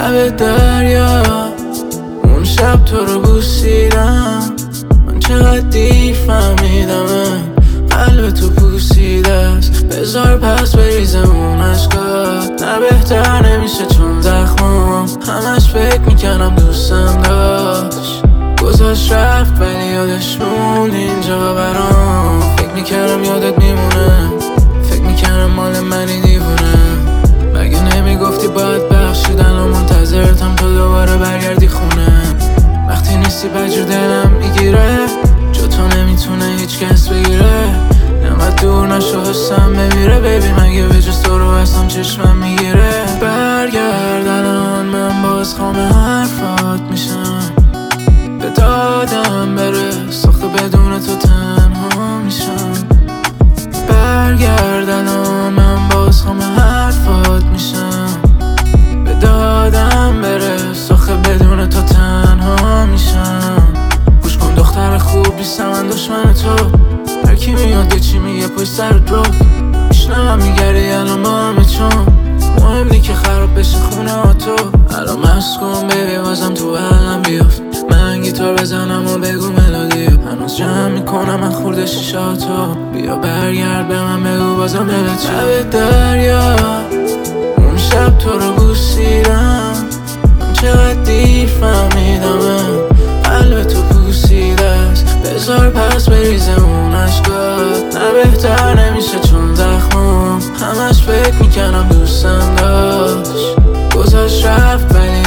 لب دریا اون شب تو رو بوسیدم، من چقدر دیر فهمیدم قلب تو پوسیده است. بذار پس بریزه اون عشقات، نه بهتر نمیشه چون زخمم همش فکر میکنم دوستم داشت. گذاشت رفت ولی یادش موند اینجا برام. فکر میکردم یادت میمونه، فکر میکردم مال منی دیوونه. مگه نمیگفتی باید بخشیدن و منتظرتم تا دوباره برگردی خونه. وقتی نیستی بجور دلم میگیره، جا تو نمیتونه هیچ کس بگیره. نمت دور نشو حسم بمیره بیبی، مگه به جز تو رو هستم چشمم میگیره. برگرد الان من باز خامه حرفات میشم، به دادم برس آخه بدون تو تنها میشم. برگرد الان من باز خامه حرفات میشم، به دادم برس آخه بدون تو تنها میشم. گوش کن دختر خوب نیستم من دشمن تو، هرکی میاد یه چی میگه پشت سر رو میشنم میگردی الان ما همه چون مهم نی که خراب بشه خونه ها تو. الان مست کن بیبی بازم تو علم بیافت، من گیتار بزنم و بگو ملودیو. هنوز جمع میکنم من خورده شیشاتو، بیا برگرد به من بگو بازم دلت چه. لب دریا اون شب تو رو بوسیدم، من چقدر دیر فهمیدم قلب تو پوسیده است. بذار پس بریزه اون عشقات، نه بهتر نمیشه چون زخمم همش فکر میکنم دوستم داشت. گذاشت رفت ولی